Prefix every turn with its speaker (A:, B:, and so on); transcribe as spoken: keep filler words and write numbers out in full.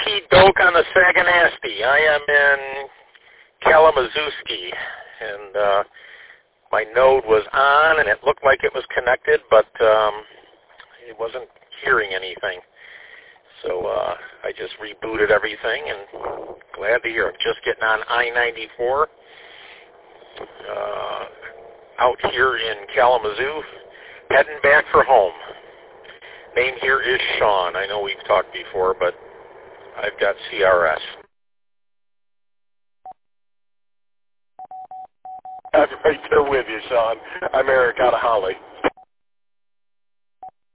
A: Okie doke on the Saganasty. I am in Kalamazooski, and uh, my node was on, and it looked like it was connected, but um, it wasn't hearing anything. So uh, I just rebooted everything, and glad to hear I'm just getting on I ninety-four uh, out here in Kalamazoo, heading back for home. Name here is Sean. I know we've talked before, but I've got C R S.
B: I'm right there with you, Sean. I'm Eric out of Holly.